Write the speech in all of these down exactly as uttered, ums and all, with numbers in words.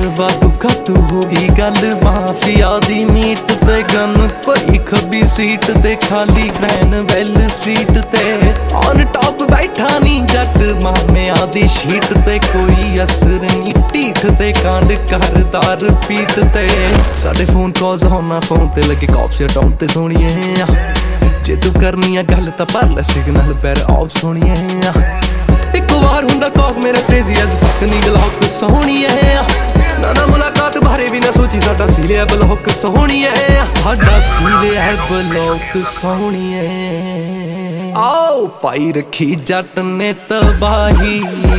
वाधू खातू होगी गल माफिया दी मीट ते गन पई खब्बी सीट ते खाली ग्रैन वैल स्ट्रीट ते ऑन टॉप बैठा नी जट मामे आदि शीट ते कोई असर नहीं ढीठ ते कांड करदार पीट ते साडे फोन कॉल्स होना फोन ते लगे कॉप्स हटाउन ते सोहणीए जे तू करनी है गल तां भर लै सिग्नल पैर ऑफ सोहणीए एक बार हुंदा कॉक मेरा क्रेजी एज फक नी गलॉक सोहणीए ना ना मुलाकात बारे भी ना सोची साडा सीलिया ब्लॉक सोहणीए साडा सीलिया ब्लॉक सोहणीए आओ पाई रखी जट ने तबाही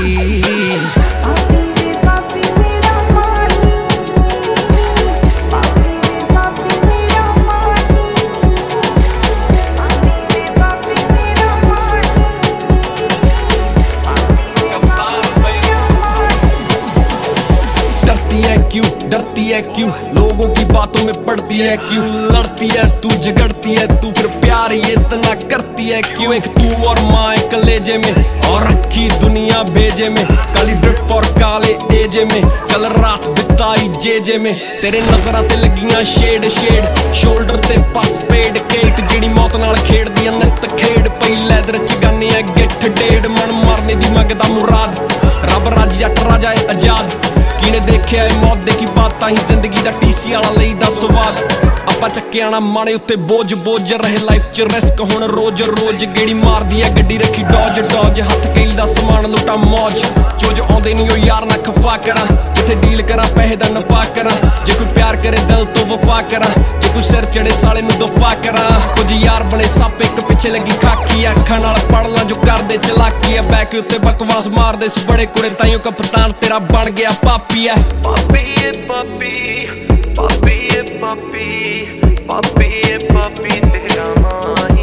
क्यों डरती है क्यों लोगों की बातों में पड़ती है क्यों लड़ती है तू झगड़ती है तू फिर प्यार ये इतना करती है क्यों एक तू और माँ एक कलेजे में और रखी दुनिया भेजे में काली ड्रिप और काले एजे में कल रात बिताई जेजे में तेरे नजरां ते लगियां शेड शेड शोल्डर ते पास पेड केट जिहड़ी मौत नाल खेडदी ऐ नित खेड पई लैदर च गाने ऐ गिठ डेढ़ मन मारने दी मंगदा मुराद रब राज जट राजा है आजाद किने देखिया है मौत देखी बातां ही जिंदगी दा टीसी वाला लईदा स्वाद आपां चक्के आना माणे उत्ते बोझ बोझ रहे लाइफ च रिस्क हुण रोज रोज गेड़ी मारदी है गड्डी रखी डॉज डॉज हथ कैल दा समान लुटा मौज चोज आउंदे नहीं ओ यार ना खफा करा जिथे डील करा पैसे दा नफा करा जे कोई प्यार करे दिल तो वफा करा जे कोई सिर चढ़े साले नूं दफा करा कुछ यार बने सप एक पिछे लगी खाकी अखां नाल पढ़ ला जो करदे चलाकी है बैक उत्ते बकवास मारदे स बड़े कुड़े ताइयों कप्तान तेरा बन गया पापी है पापी है पापी पापी है पापी पापी है पापी तेरा माही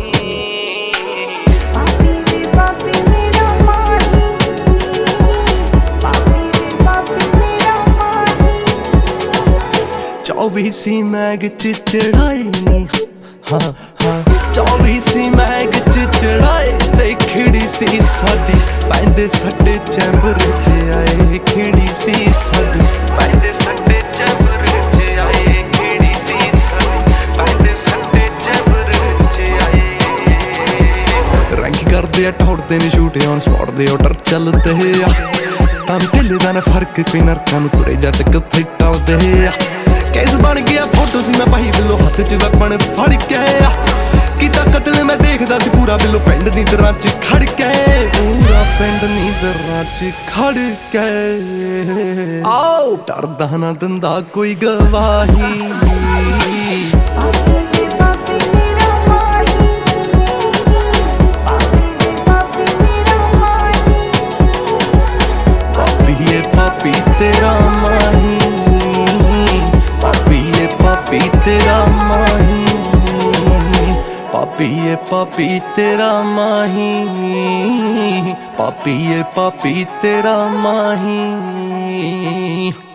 चौबीसी मैग च चढ़ाए नी हाँ हाँ चौबीसी मैग च चढ़ाए ते खिड़ी सी साडी पैंदे सट्टे चैंबर च आए खिड़ी सी साडी पैंदे सट्टे चैंबर च आए खिड़ी सी साडी पैंदे सट्टे चैंबर च आए रैंक करदे आ ठोड़दे ने शूट ऑन स्पॉट दे ऑर्डर चलदे आ तां ढिले दा ना फर्क कोई नरकां नूं तुरे जट कित्थे टलदे आ केस बन गया फोटो सी मैं भाई बिलो हथ च वैपन फड़ के कीता कतल मैं देखदा सी पूरा बिलो पिंड नींदरां च खड़ के पूरा पिंड नींदरां च खड़ के आओ डरदा ना दिंदा कोई गवाही पापी है पापी तेरा माही पापी तेरा माही पापी है पापी तेरा माही पापी है पापी तेरा माही।